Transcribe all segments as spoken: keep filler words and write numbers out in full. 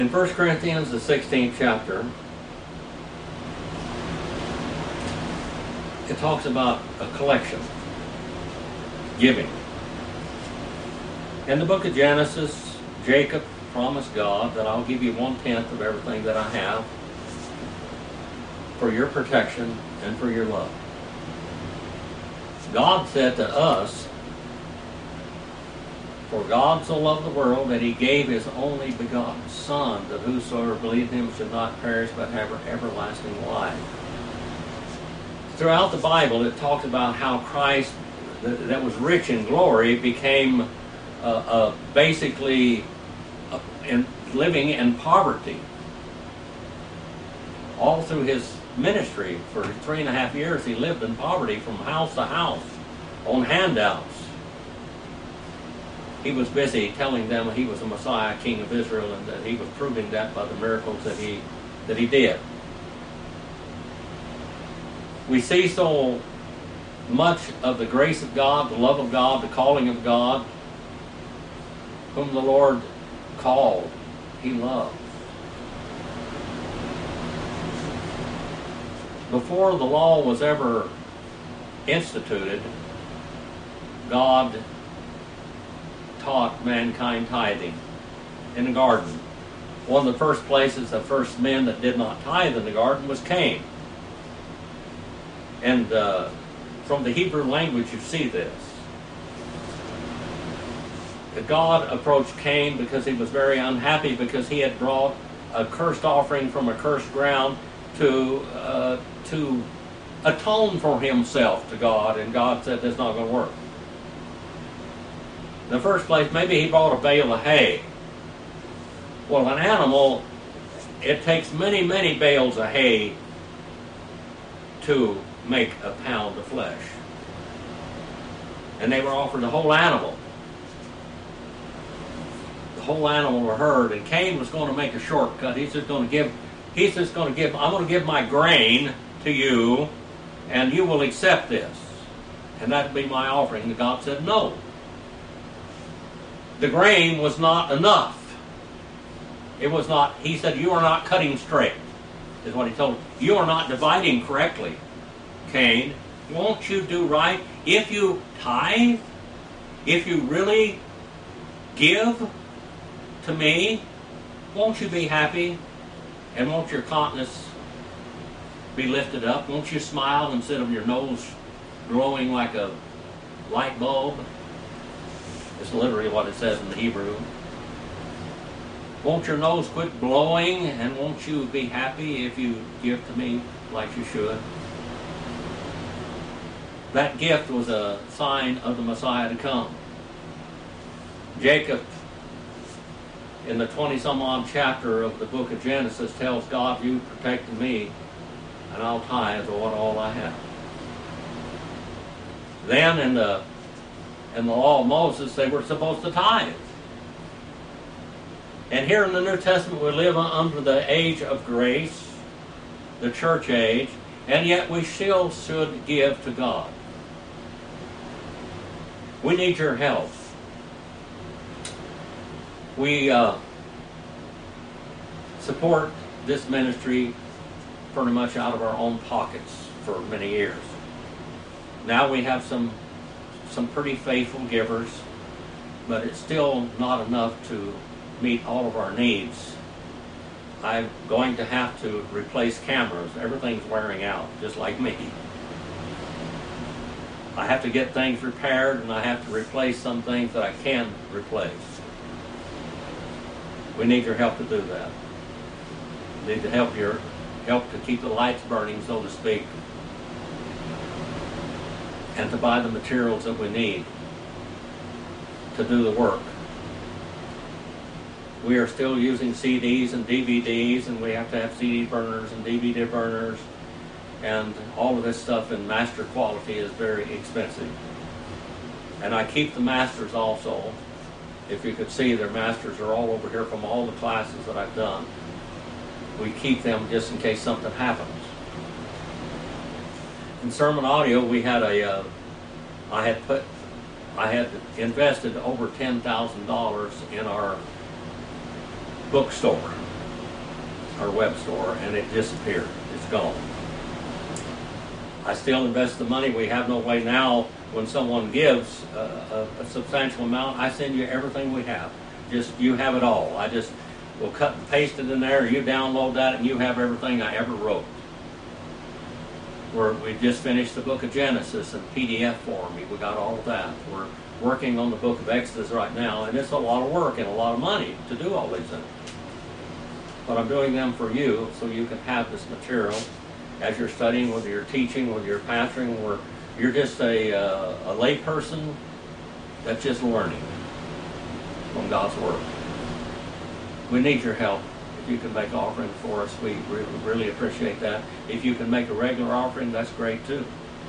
In First Corinthians, the sixteenth chapter, it talks about a collection, giving. In the book of Genesis, Jacob promised God that I'll give you one-tenth of everything that I have for your protection and for your love. God said to us, for God so loved the world that he gave his only begotten Son, that whosoever believed in him should not perish but have everlasting life. Throughout the Bible, it talks about how Christ, that, that was rich in glory, became uh, uh, basically uh, in, living in poverty. All through his ministry, for three and a half years, he lived in poverty from house to house, on handouts. He was busy telling them he was the Messiah, King of Israel, and that he was proving that by the miracles that he that he did. We see so much of the grace of God, the love of God, the calling of God, whom the Lord called, he loved. Before the law was ever instituted, God taught mankind tithing in the garden. One of the first places, the first men that did not tithe in the garden was Cain. And uh, from the Hebrew language you see this. God approached Cain because he was very unhappy because he had brought a cursed offering from a cursed ground to uh, to atone for himself to God, and God said that's not going to work. In the first place, maybe he bought a bale of hay. Well, an animal, it takes many, many bales of hay to make a pound of flesh. And they were offered the whole animal. The whole animal were heard, and Cain was going to make a shortcut. He's just going to give, he's just going to give, I'm going to give my grain to you, and you will accept this. And that would be my offering. And God said no. The grain was not enough. It was not, he said, you are not cutting straight, is what he told him. You are not dividing correctly, Cain. Won't you do right? If you tithe, if you really give to me, won't you be happy? And won't your countenance be lifted up? Won't you smile instead of your nose glowing like a light bulb? It's literally what it says in the Hebrew. Won't your nose quit blowing, and won't you be happy if you give to me like you should? That gift was a sign of the Messiah to come. Jacob, in the twenty-some-odd chapter of the book of Genesis, tells God, you protected me, and I'll tithe of what all I have. Then in the In the law of Moses, they were supposed to tithe. And here in the New Testament, we live under the age of grace, the church age, and yet we still should give to God. We need your help. We uh, support this ministry pretty much out of our own pockets for many years. Now we have some some pretty faithful givers, but it's still not enough to meet all of our needs. I'm going to have to replace cameras. Everything's wearing out, just like me. I have to get things repaired, and I have to replace some things that I can replace. We need your help to do that. We need to help your help to keep the lights burning, so to speak, and to buy the materials that we need to do the work. We are still using C Ds and D V Ds, and we have to have C D burners and D V D burners, and all of this stuff in master quality is very expensive. And I keep the masters also. If you could see, their masters are all over here from all the classes that I've done. We keep them just in case something happens. In sermon audio, we had a, uh, I had put, I had invested over ten thousand dollars in our bookstore. our web store, and it disappeared. It's gone. I still invest the money. We have no way now, when someone gives a, a, a substantial amount, I send you everything we have. Just, you have it all. I just will cut and paste it in there, you download that, and you have everything I ever wrote. We're, we just finished the book of Genesis in P D F form. We got all of that. We're working on the book of Exodus right now, and it's a lot of work and a lot of money to do all these things. But I'm doing them for you, so you can have this material as you're studying, whether you're teaching, whether you're pastoring, or you're just a, uh, a lay person that's just learning from God's Word. We need your help. If you can make offerings for us, we really, really appreciate that. If you can make a regular offering, that's great too.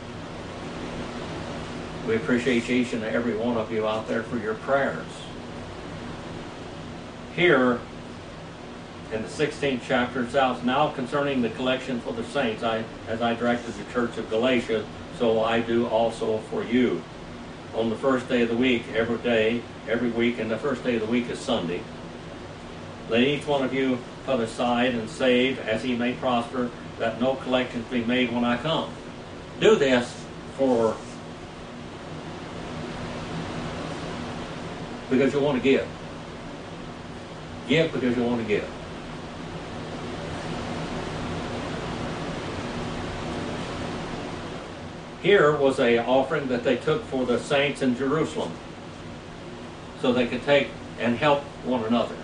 We appreciate each and every one of you out there for your prayers. Here, in the sixteenth chapter, it says, now concerning the collection for the saints, I, as I directed the church of Galatia, so I do also for you. On the first day of the week, every day, every week, and the first day of the week is Sunday, let each one of you put aside and save as he may prosper, that no collections be made when I come. Do this for, because you want to give. Give because you want to give. Here was an offering that they took for the saints in Jerusalem, so they could take and help one another.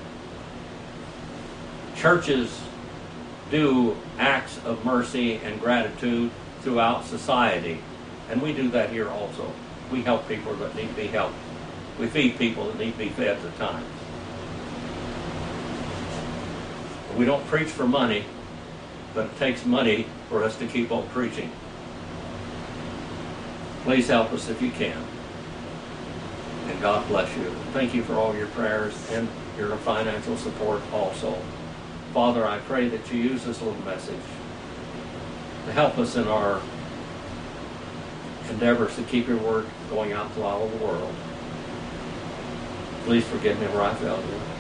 Churches do acts of mercy and gratitude throughout society, and we do that here also. We help people that need to be helped. We feed people that need to be fed at times. We don't preach for money, but it takes money for us to keep on preaching. Please help us if you can. And God bless you. Thank you for all your prayers and your financial support also. Father, I pray that you use this little message to help us in our endeavors to keep your word going out to all over the world. Please forgive me where I failed you.